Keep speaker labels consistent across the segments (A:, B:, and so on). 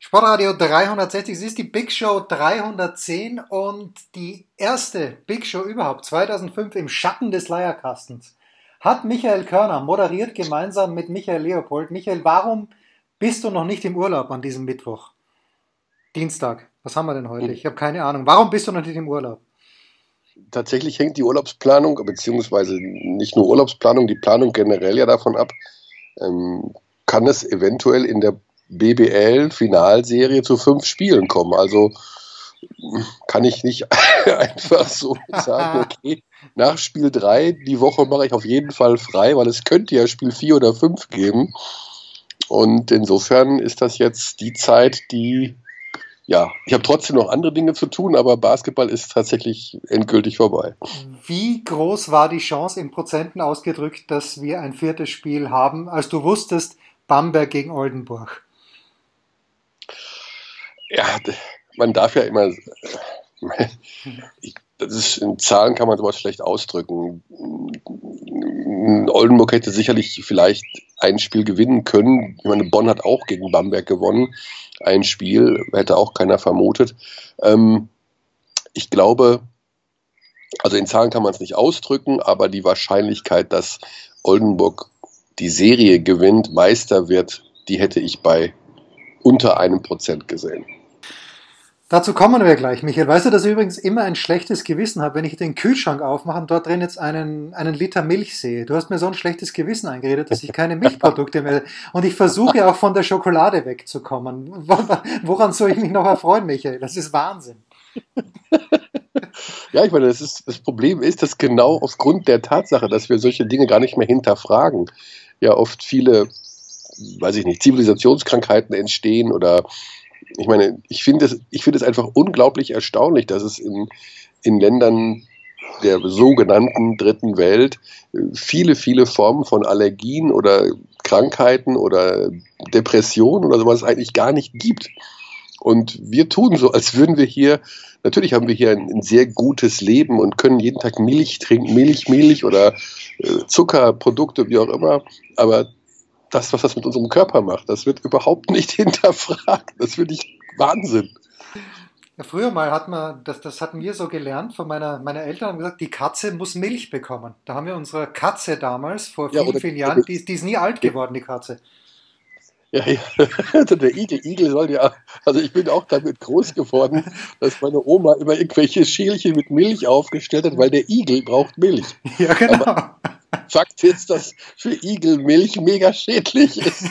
A: Sportradio 360, es ist die Big Show 310 und die erste Big Show überhaupt, 2005 im Schatten des Leierkastens, hat Michael Körner moderiert gemeinsam mit Michael Leopold. Michael, warum bist du noch nicht im Urlaub an diesem Mittwoch? Dienstag, was haben wir denn heute? Ich habe keine Ahnung. Warum bist du noch nicht im Urlaub?
B: Tatsächlich hängt die Urlaubsplanung, beziehungsweise nicht nur Urlaubsplanung, die Planung generell ja davon ab, kann es eventuell in der BBL-Finalserie zu 5 Spielen kommen. Also kann ich nicht einfach so sagen, okay, nach Spiel 3, die Woche mache ich auf jeden Fall frei, weil es könnte ja Spiel 4 oder 5 geben. Und insofern ist das jetzt die Zeit, die, ja, ich habe trotzdem noch andere Dinge zu tun, aber Basketball ist tatsächlich endgültig vorbei.
A: Wie groß war die Chance in Prozenten ausgedrückt, dass wir ein 4. Spiel haben, als du wusstest, Bamberg gegen Oldenburg?
B: Ja, man darf ja immer, das ist, in Zahlen kann man sowas schlecht ausdrücken. Oldenburg hätte sicherlich vielleicht ein Spiel gewinnen können. Ich meine, Bonn hat auch gegen Bamberg gewonnen. Ein Spiel hätte auch keiner vermutet. Ich glaube, also in Zahlen kann man es nicht ausdrücken, aber die Wahrscheinlichkeit, dass Oldenburg die Serie gewinnt, Meister wird, die hätte ich bei unter 1% gesehen.
A: Dazu kommen wir gleich, Michael. Weißt du, dass ich übrigens immer ein schlechtes Gewissen habe, wenn ich den Kühlschrank aufmache und dort drin jetzt einen Liter Milch sehe? Du hast mir so ein schlechtes Gewissen eingeredet, dass ich keine Milchprodukte mehr... Und ich versuche auch von der Schokolade wegzukommen. Woran soll ich mich noch erfreuen, Michael? Das ist Wahnsinn.
B: Ja, ich meine, das Problem ist, dass genau aufgrund der Tatsache, dass wir solche Dinge gar nicht mehr hinterfragen, ja oft viele, weiß ich nicht, Zivilisationskrankheiten entstehen oder ich meine, ich finde es einfach unglaublich erstaunlich, dass es in Ländern der sogenannten Dritten Welt viele, viele Formen von Allergien oder Krankheiten oder Depressionen oder sowas eigentlich gar nicht gibt. Und wir tun so, als würden wir hier, natürlich haben wir hier ein sehr gutes Leben und können jeden Tag Milch trinken, Milch oder Zuckerprodukte, wie auch immer, aber das, was das mit unserem Körper macht, das wird überhaupt nicht hinterfragt. Das finde ich Wahnsinn.
A: Ja, früher mal hat man, das hatten wir so gelernt von meiner Eltern, haben gesagt, die Katze muss Milch bekommen. Da haben wir unsere Katze damals, vor vielen Jahren, die ist nie alt geworden, die Katze.
B: Ja, also der Igel soll ja, also ich bin auch damit groß geworden, dass meine Oma immer irgendwelche Schälchen mit Milch aufgestellt hat, weil der Igel braucht Milch.
A: Ja, genau.
B: Aber Fakt ist, dass für Igel Milch mega schädlich ist.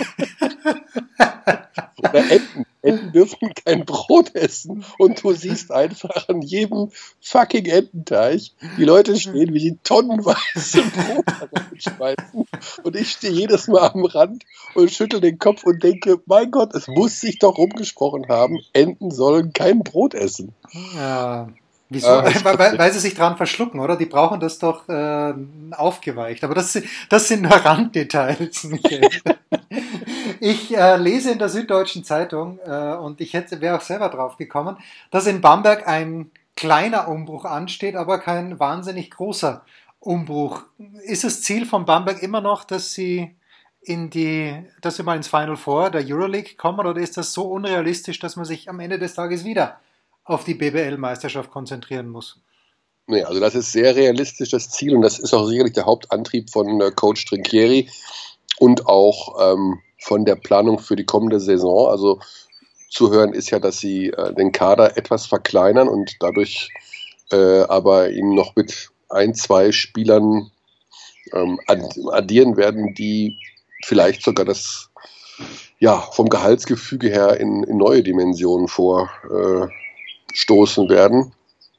B: Oder Enten. Enten dürfen kein Brot essen. Und du siehst einfach an jedem fucking Ententeich, die Leute stehen, wie sie tonnenweise Brot schmeißen. Und ich stehe jedes Mal am Rand und schüttel den Kopf und denke, mein Gott, es muss sich doch rumgesprochen haben, Enten sollen kein Brot essen.
A: Ja. Wieso? Weil sie sich dran verschlucken, oder? Die brauchen das doch aufgeweicht. Aber das sind nur Randdetails, Michael. Ich lese in der Süddeutschen Zeitung, und wäre auch selber drauf gekommen, dass in Bamberg ein kleiner Umbruch ansteht, aber kein wahnsinnig großer Umbruch. Ist das Ziel von Bamberg immer noch, dass sie mal ins Final Four der Euroleague kommen, oder ist das so unrealistisch, dass man sich am Ende des Tages wieder auf die BBL-Meisterschaft konzentrieren muss?
B: Nee, also das ist sehr realistisch, das Ziel, und das ist auch sicherlich der Hauptantrieb von Coach Trinchieri und auch von der Planung für die kommende Saison. Also zu hören ist ja, dass sie den Kader etwas verkleinern und dadurch aber ihn noch mit 1-2 Spielern addieren werden, die vielleicht sogar das vom Gehaltsgefüge her in neue Dimensionen vorstoßen werden.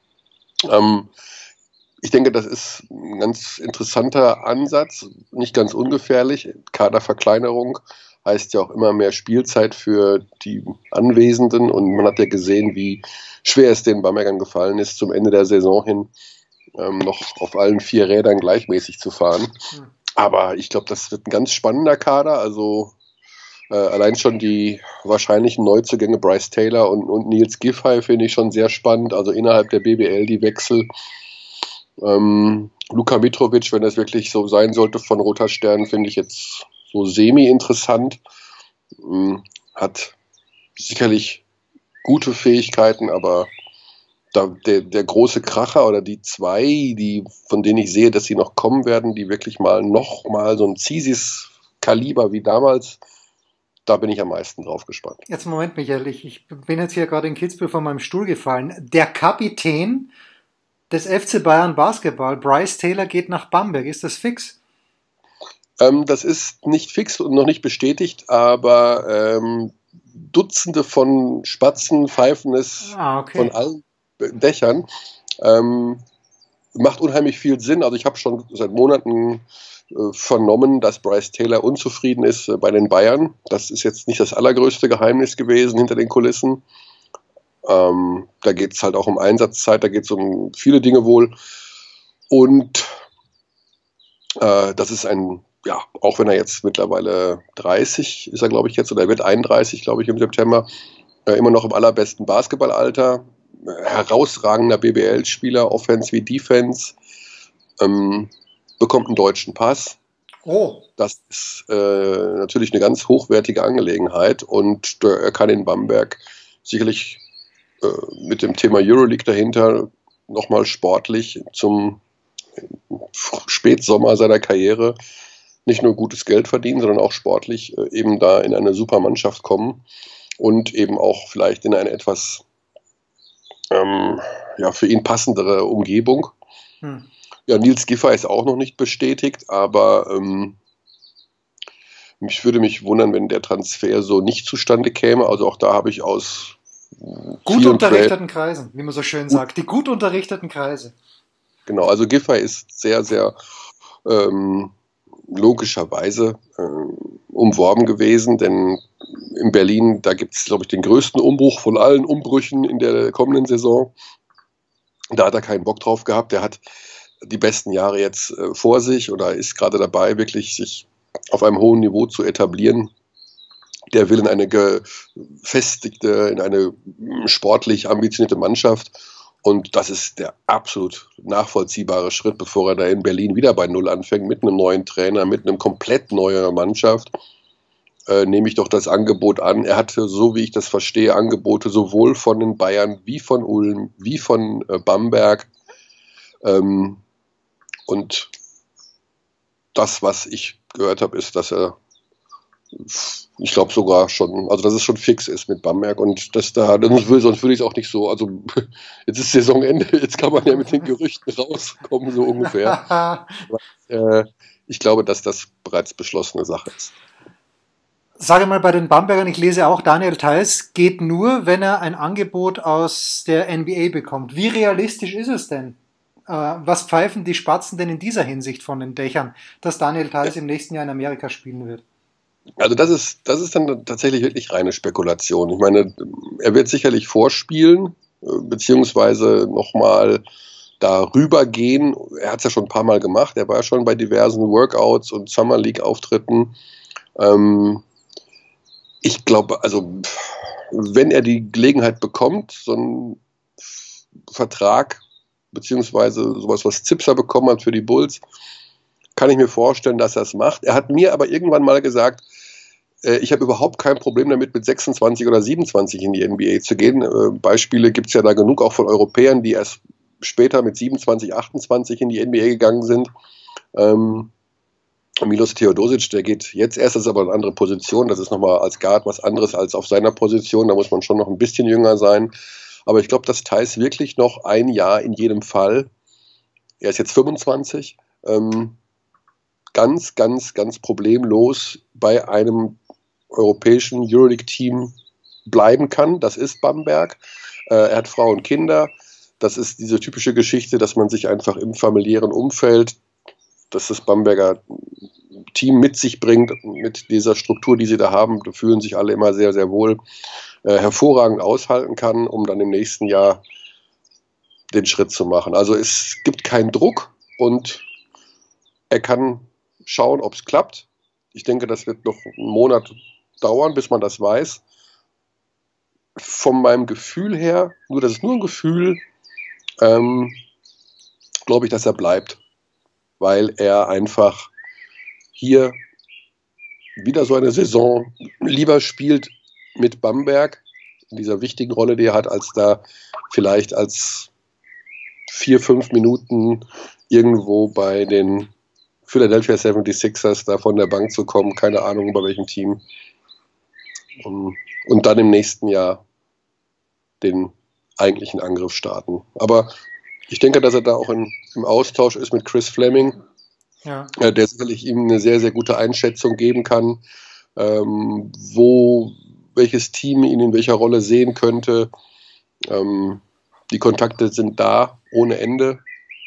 B: Ich denke, das ist ein ganz interessanter Ansatz, nicht ganz ungefährlich. Kaderverkleinerung heißt ja auch immer mehr Spielzeit für die Anwesenden, und man hat ja gesehen, wie schwer es den Bambergern gefallen ist, zum Ende der Saison hin noch auf allen 4 Rädern gleichmäßig zu fahren. Aber ich glaube, das wird ein ganz spannender Kader. Also allein schon die wahrscheinlichen Neuzugänge Bryce Taylor und Nils Giffey finde ich schon sehr spannend. Also innerhalb der BBL die Wechsel. Luka Mitrovic, wenn das wirklich so sein sollte von Roter Stern, finde ich jetzt so semi-interessant. Hat sicherlich gute Fähigkeiten, aber der große Kracher oder die zwei, von denen ich sehe, dass sie noch kommen werden, die wirklich noch mal so ein Zisis-Kaliber wie damals, da bin ich am meisten drauf gespannt.
A: Jetzt Moment, Michael, ich bin jetzt hier gerade in Kitzbühel von meinem Stuhl gefallen. Der Kapitän des FC Bayern Basketball, Bryce Taylor, geht nach Bamberg. Ist das fix?
B: Das ist nicht fix und noch nicht bestätigt, aber Dutzende von Spatzen pfeifen es von allen Dächern. Macht unheimlich viel Sinn. Also ich habe schon seit Monaten vernommen, dass Bryce Taylor unzufrieden ist bei den Bayern. Das ist jetzt nicht das allergrößte Geheimnis gewesen hinter den Kulissen. Da geht es halt auch um Einsatzzeit, da geht es um viele Dinge wohl. Und das ist auch wenn er jetzt mittlerweile 30 ist, er glaube ich jetzt, oder er wird 31, glaube ich, im September, immer noch im allerbesten Basketballalter. Herausragender BBL-Spieler, Offense wie Defense, bekommt einen deutschen Pass.
A: Oh.
B: Das ist natürlich eine ganz hochwertige Angelegenheit und er kann in Bamberg sicherlich mit dem Thema Euroleague dahinter nochmal sportlich zum Spätsommer seiner Karriere nicht nur gutes Geld verdienen, sondern auch sportlich eben da in eine super Mannschaft kommen und eben auch vielleicht in eine etwas für ihn passendere Umgebung. Ja, Nils Giffey ist auch noch nicht bestätigt, aber mich würde mich wundern, wenn der Transfer so nicht zustande käme. Also auch da habe ich aus
A: gut unterrichteten Kreisen, wie man so schön sagt. Die gut unterrichteten Kreise.
B: Genau, also Giffey ist sehr, sehr logischerweise umworben gewesen, denn in Berlin, da gibt es, glaube ich, den größten Umbruch von allen Umbrüchen in der kommenden Saison. Da hat er keinen Bock drauf gehabt. Der hat die besten Jahre jetzt vor sich oder ist gerade dabei, wirklich sich auf einem hohen Niveau zu etablieren. Der will in eine gefestigte, in eine sportlich ambitionierte Mannschaft. Und das ist der absolut nachvollziehbare Schritt, bevor er da in Berlin wieder bei Null anfängt, mit einem neuen Trainer, mit einem komplett neuen Mannschaft. Nehme ich doch das Angebot an. Er hatte, so wie ich das verstehe, Angebote sowohl von den Bayern wie von Ulm, wie von Bamberg. Und das, was ich gehört habe, ist, dass er, ich glaube sogar schon, also dass es schon fix ist mit Bamberg und sonst würde ich es auch nicht so, also jetzt ist Saisonende, jetzt kann man ja mit den Gerüchten rauskommen, so ungefähr. Aber, ich glaube, dass das bereits beschlossene Sache ist.
A: Sage mal, bei den Bambergern, ich lese auch, Daniel Theis geht nur, wenn er ein Angebot aus der NBA bekommt. Wie realistisch ist es denn? Was pfeifen die Spatzen denn in dieser Hinsicht von den Dächern, dass Daniel Theis im nächsten Jahr in Amerika spielen wird?
B: Also das ist dann tatsächlich wirklich reine Spekulation. Ich meine, er wird sicherlich vorspielen, beziehungsweise nochmal darüber gehen. Er hat es ja schon ein paar Mal gemacht. Er war ja schon bei diversen Workouts und Summer League-Auftritten. Ich glaube, also wenn er die Gelegenheit bekommt, so einen Vertrag, beziehungsweise sowas, was Zipser bekommen hat für die Bulls, kann ich mir vorstellen, dass er es macht. Er hat mir aber irgendwann mal gesagt, ich habe überhaupt kein Problem damit, mit 26 oder 27 in die NBA zu gehen. Beispiele gibt es ja da genug, auch von Europäern, die erst später mit 27, 28 in die NBA gegangen sind. Milos Teodosic, der geht jetzt erst, das ist aber eine andere Position, das ist nochmal als Guard was anderes als auf seiner Position, da muss man schon noch ein bisschen jünger sein. Aber ich glaube, dass Theis wirklich noch ein Jahr in jedem Fall, er ist jetzt 25, ganz, ganz, ganz problemlos bei einem europäischen Euroleague-Team bleiben kann. Das ist Bamberg. Er hat Frau und Kinder. Das ist diese typische Geschichte, dass man sich einfach im familiären Umfeld, dass das Bamberger Team mit sich bringt, mit dieser Struktur, die sie da haben, da fühlen sich alle immer sehr, sehr wohl, hervorragend aushalten kann, um dann im nächsten Jahr den Schritt zu machen. Also es gibt keinen Druck und er kann schauen, ob es klappt. Ich denke, das wird noch einen Monat dauern, bis man das weiß. Von meinem Gefühl her, das ist nur ein Gefühl, glaube ich, dass er bleibt, weil er einfach hier wieder so eine Saison lieber spielt mit Bamberg, in dieser wichtigen Rolle, die er hat, als da vielleicht als 4-5 Minuten irgendwo bei den Philadelphia 76ers da von der Bank zu kommen, keine Ahnung bei welchem Team. Und dann im nächsten Jahr den eigentlichen Angriff starten. Aber ich denke, dass er da auch im Austausch ist mit Chris Fleming, der sicherlich ihm eine sehr, sehr gute Einschätzung geben kann, welches Team ihn in welcher Rolle sehen könnte. Die Kontakte sind da ohne Ende.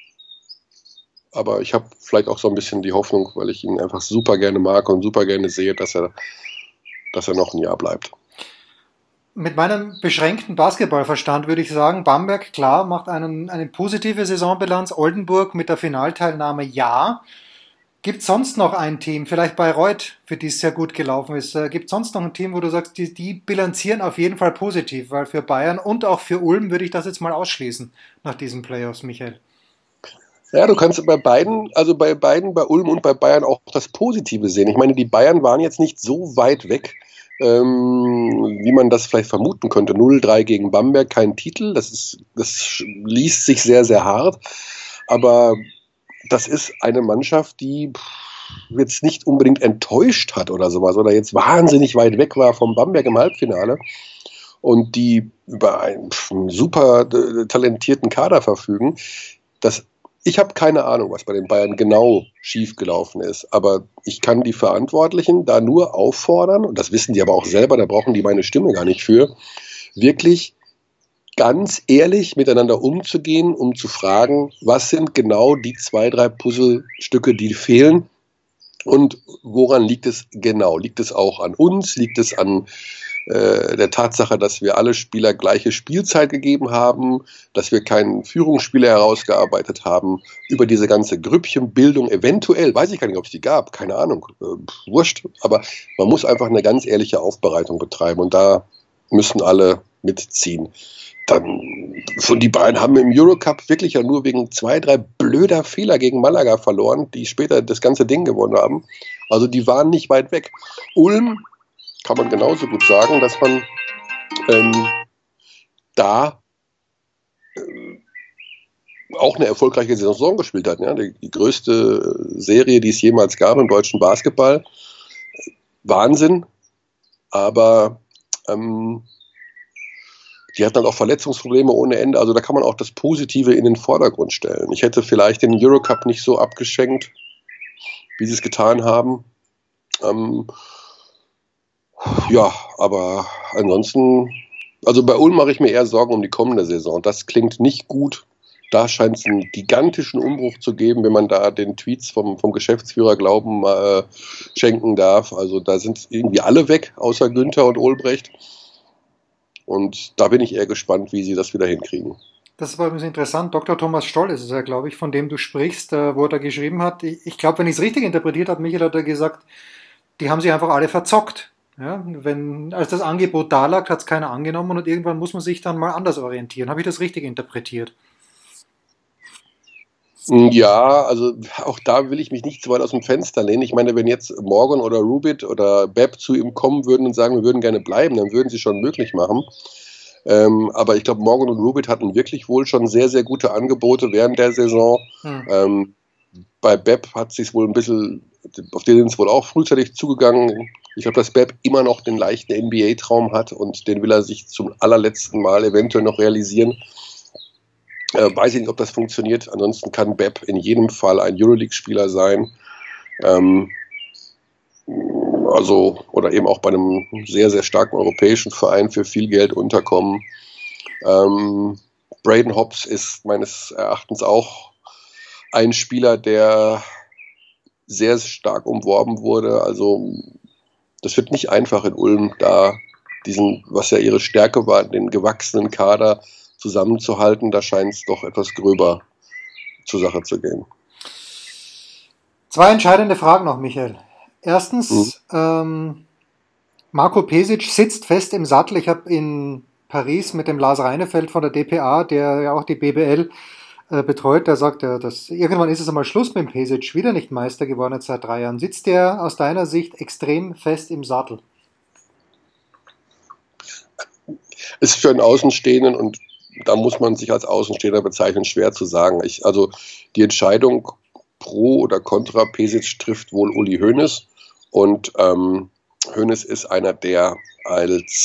B: Aber ich habe vielleicht auch so ein bisschen die Hoffnung, weil ich ihn einfach super gerne mag und super gerne sehe, dass er noch ein Jahr bleibt.
A: Mit meinem beschränkten Basketballverstand würde ich sagen, Bamberg, klar, macht eine positive Saisonbilanz. Oldenburg mit der Finalteilnahme, ja. Gibt es sonst noch ein Team, vielleicht Bayreuth, für die es sehr gut gelaufen ist? Gibt es sonst noch ein Team, wo du sagst, die bilanzieren auf jeden Fall positiv? Weil für Bayern und auch für Ulm würde ich das jetzt mal ausschließen nach diesen Playoffs, Michael.
B: Ja, du kannst bei beiden, bei Ulm und bei Bayern auch das Positive sehen. Ich meine, die Bayern waren jetzt nicht so weit weg, wie man das vielleicht vermuten könnte. 0-3 gegen Bamberg, kein Titel, das liest sich sehr, sehr hart, aber das ist eine Mannschaft, die jetzt nicht unbedingt enttäuscht hat oder sowas oder jetzt wahnsinnig weit weg war vom Bamberg im Halbfinale und die über einen super talentierten Kader verfügen. Ich habe keine Ahnung, was bei den Bayern genau schiefgelaufen ist, aber ich kann die Verantwortlichen da nur auffordern, und das wissen die aber auch selber, da brauchen die meine Stimme gar nicht für, wirklich ganz ehrlich miteinander umzugehen, um zu fragen, was sind genau die 2-3 Puzzlestücke, die fehlen und woran liegt es genau? Liegt es auch an uns? Liegt es an der Tatsache, dass wir alle Spieler gleiche Spielzeit gegeben haben, dass wir keinen Führungsspieler herausgearbeitet haben, über diese ganze Grüppchenbildung eventuell, weiß ich gar nicht, ob es die gab, keine Ahnung, wurscht, aber man muss einfach eine ganz ehrliche Aufbereitung betreiben und da müssen alle mitziehen. Die beiden haben im Eurocup wirklich ja nur wegen 2-3 blöder Fehler gegen Malaga verloren, die später das ganze Ding gewonnen haben. Also die waren nicht weit weg. Ulm kann man genauso gut sagen, dass man da auch eine erfolgreiche Saison gespielt hat. Ja? Die größte Serie, die es jemals gab im deutschen Basketball. Wahnsinn. Aber die hatten dann auch Verletzungsprobleme ohne Ende. Also da kann man auch das Positive in den Vordergrund stellen. Ich hätte vielleicht den Eurocup nicht so abgeschenkt, wie sie es getan haben. Ja, aber ansonsten, also bei Ulm mache ich mir eher Sorgen um die kommende Saison. Das klingt nicht gut. Da scheint es einen gigantischen Umbruch zu geben, wenn man da den Tweets vom Geschäftsführer Glauben schenken darf. Also da sind irgendwie alle weg, außer Günther und Olbrecht. Und da bin ich eher gespannt, wie sie das wieder hinkriegen.
A: Das war übrigens interessant. Dr. Thomas Stoll ist es ja, glaube ich, von dem du sprichst, wo er da geschrieben hat. Ich glaube, wenn ich es richtig interpretiert habe, Michael hat er gesagt, die haben sich einfach alle verzockt. Ja, als das Angebot da lag, hat es keiner angenommen und irgendwann muss man sich dann mal anders orientieren. Habe ich das richtig interpretiert?
B: Ja, also auch da will ich mich nicht zu weit aus dem Fenster lehnen. Ich meine, wenn jetzt Morgan oder Rubit oder Bepp zu ihm kommen würden und sagen, wir würden gerne bleiben, dann würden sie schon möglich machen. Aber ich glaube, Morgan und Rubit hatten wirklich wohl schon sehr, sehr gute Angebote während der Saison. Bei Bepp hat sich wohl ein bisschen, auf den sind es wohl auch frühzeitig zugegangen. Ich glaube, dass Bepp immer noch den leichten NBA-Traum hat und den will er sich zum allerletzten Mal eventuell noch realisieren. Weiß ich nicht, ob das funktioniert. Ansonsten kann Bepp in jedem Fall ein Euroleague-Spieler sein. Oder eben auch bei einem sehr, sehr starken europäischen Verein für viel Geld unterkommen. Braden Hobbs ist meines Erachtens auch ein Spieler, der sehr stark umworben wurde. Also das wird nicht einfach in Ulm, da was ja ihre Stärke war, den gewachsenen Kader zusammenzuhalten. Da scheint es doch etwas gröber zur Sache zu gehen.
A: 2 entscheidende Fragen noch, Michael. Erstens, Marco Pesic sitzt fest im Sattel. Ich habe in Paris mit dem Lars Reinefeld von der dpa, der ja auch die BBL betreut, der sagt, dass irgendwann ist es einmal Schluss mit dem Pesic, wieder nicht Meister geworden jetzt seit 3 Jahren. Sitzt der aus deiner Sicht extrem fest im Sattel?
B: ist für einen Außenstehenden, und da muss man sich als Außenstehender bezeichnen, schwer zu sagen. Also die Entscheidung pro oder contra Pesic trifft wohl Uli Hoeneß, und Hoeneß ist einer, der als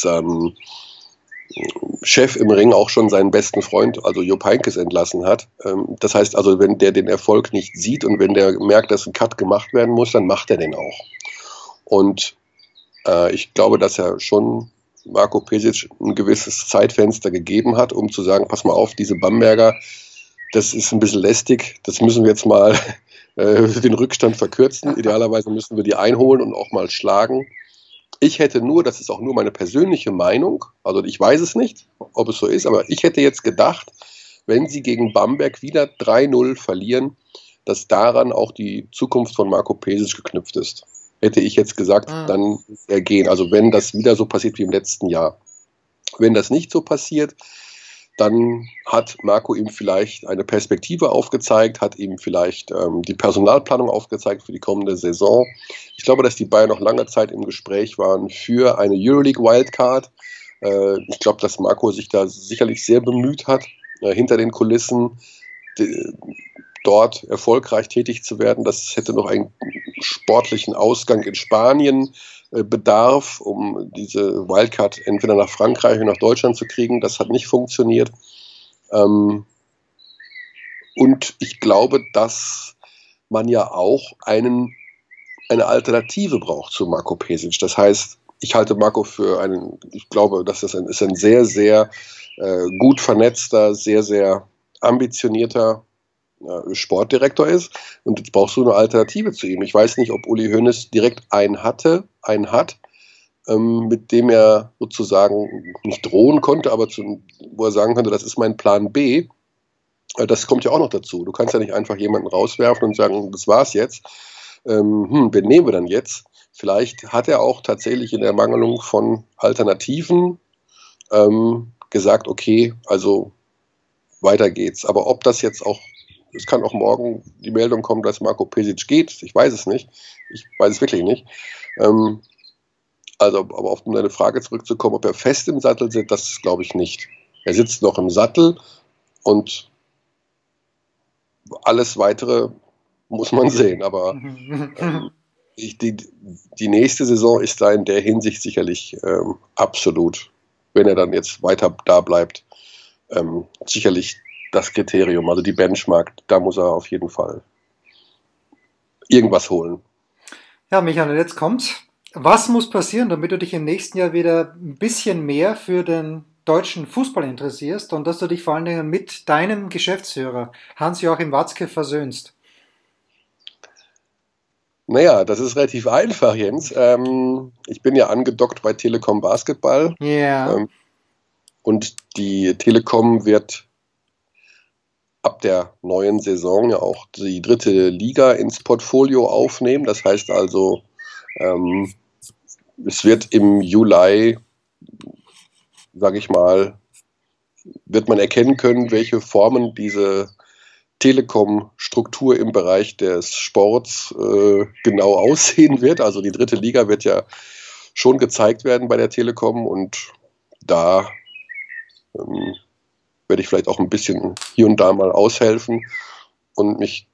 B: Chef im Ring auch schon seinen besten Freund, also Jupp Heynckes, entlassen hat. Das heißt also, wenn der den Erfolg nicht sieht und wenn der merkt, dass ein Cut gemacht werden muss, dann macht er den auch. Und ich glaube, dass er schon Marco Pesic ein gewisses Zeitfenster gegeben hat, um zu sagen, pass mal auf, diese Bamberger, das ist ein bisschen lästig, das müssen wir jetzt mal den Rückstand verkürzen. Idealerweise müssen wir die einholen und auch mal schlagen. Ich hätte nur, das ist auch nur meine persönliche Meinung, also ich weiß es nicht, ob es so ist, aber ich hätte jetzt gedacht, wenn sie gegen Bamberg wieder 3-0 verlieren, dass daran auch die Zukunft von Marco Pesic geknüpft ist. Hätte ich jetzt gesagt, dann muss er gehen. Also wenn das wieder so passiert wie im letzten Jahr. Wenn das nicht so passiert, dann hat Marco ihm vielleicht eine Perspektive aufgezeigt, hat ihm vielleicht die Personalplanung aufgezeigt für die kommende Saison. Ich glaube, dass die Bayern noch lange Zeit im Gespräch waren für eine Euroleague Wildcard. Ich glaube, dass Marco sich da sicherlich sehr bemüht hat, hinter den Kulissen dort erfolgreich tätig zu werden. Das hätte noch einen sportlichen Ausgang in Spanien bedarf, um diese Wildcard entweder nach Frankreich oder nach Deutschland zu kriegen. Das hat nicht funktioniert. Und ich glaube, dass man ja auch eine Alternative braucht zu Marco Pesic. Das heißt, ich halte Marco für ich glaube, dass das ist ein sehr, sehr gut vernetzter, sehr, sehr ambitionierter Sportdirektor ist, und jetzt brauchst du eine Alternative zu ihm. Ich weiß nicht, ob Uli Hoeneß direkt einen hat, mit dem er sozusagen nicht drohen konnte, aber wo er sagen könnte, das ist mein Plan B. Das kommt ja auch noch dazu. Du kannst ja nicht einfach jemanden rauswerfen und sagen, das war's jetzt. Wen nehmen wir dann jetzt? Vielleicht hat er auch tatsächlich in der Mangelung von Alternativen gesagt, okay, also weiter geht's. Aber ob das jetzt auch, es kann auch morgen die Meldung kommen, dass Marco Pesic geht. Ich weiß es nicht. Ich weiß es wirklich nicht. Aber um deine Frage zurückzukommen, ob er fest im Sattel sitzt, das glaube ich nicht. Er sitzt noch im Sattel, und alles Weitere muss man sehen. Aber die nächste Saison ist da in der Hinsicht sicherlich absolut, wenn er dann jetzt weiter da bleibt, sicherlich das Kriterium, also die Benchmark, da muss er auf jeden Fall irgendwas holen.
A: Ja, Michael, jetzt kommt's. Was muss passieren, damit du dich im nächsten Jahr wieder ein bisschen mehr für den deutschen Fußball interessierst und dass du dich vor allen Dingen mit deinem Geschäftsführer Hans-Joachim Watzke versöhnst?
B: Naja, das ist relativ einfach, Jens. Ich bin ja angedockt bei Telekom Basketball.
A: Ja.
B: Und die Telekom wird ab der neuen Saison ja auch die dritte Liga ins Portfolio aufnehmen. Das heißt also, es wird im Juli, sage ich mal, wird man erkennen können, welche Formen diese Telekom-Struktur im Bereich des Sports genau aussehen wird. Also die dritte Liga wird ja schon gezeigt werden bei der Telekom, und da werde ich vielleicht auch ein bisschen hier und da mal aushelfen und mich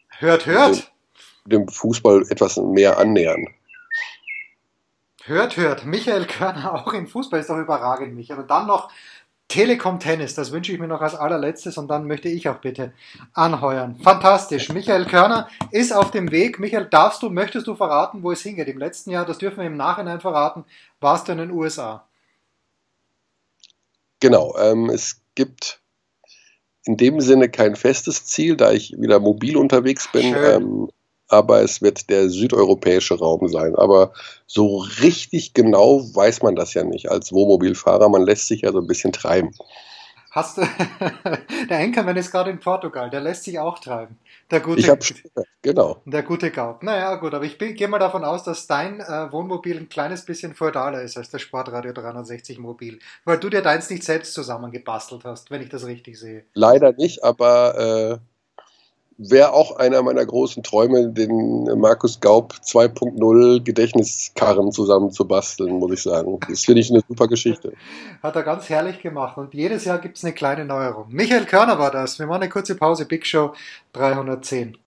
B: dem Fußball etwas mehr annähern.
A: Hört. Michael Körner auch im Fußball ist doch überragend, Michael. Und dann noch Telekom Tennis, das wünsche ich mir noch als allerletztes, und dann möchte ich auch bitte anheuern. Fantastisch. Michael Körner ist auf dem Weg. Michael, möchtest du verraten, wo es hingeht? Im letzten Jahr, das dürfen wir im Nachhinein verraten, warst du in den USA.
B: Genau, es gibt in dem Sinne kein festes Ziel, da ich wieder mobil unterwegs bin, aber es wird der südeuropäische Raum sein. Aber so richtig genau weiß man das ja nicht als Wohnmobilfahrer. Man lässt sich ja so ein bisschen treiben.
A: Der Enkermann ist gerade in Portugal, der lässt sich auch treiben.
B: Genau.
A: Der gute Gaub. Naja, gut, aber ich gehe mal davon aus, dass dein Wohnmobil ein kleines bisschen feudaler ist als das Sportradio 360 Mobil, weil du dir deins nicht selbst zusammengebastelt hast, wenn ich das richtig sehe.
B: Leider nicht, aber wäre auch einer meiner großen Träume, den Markus Gaub 2.0 Gedächtniskarren zusammenzubasteln, muss ich sagen. Das finde ich eine super Geschichte.
A: Hat er ganz herrlich gemacht. Und jedes Jahr gibt es eine kleine Neuerung. Michael Körner war das. Wir machen eine kurze Pause. Big Show 310.